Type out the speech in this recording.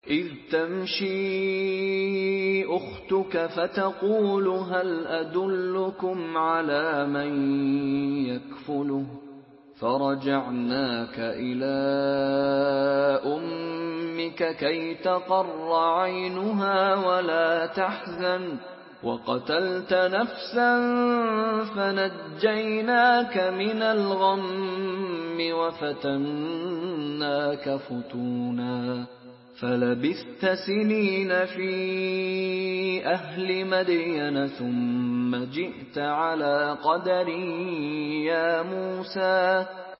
إذ تمشي أختك فتقول هل أدلكم على من يكفله فرجعناك إلى أمك كي تقر عينها ولا تحزن وقتلت نفسا فنجيناك من الغم وفتناك فتونا فلبثت سنين في أهل مدين ثم جئت على قدر يا موسى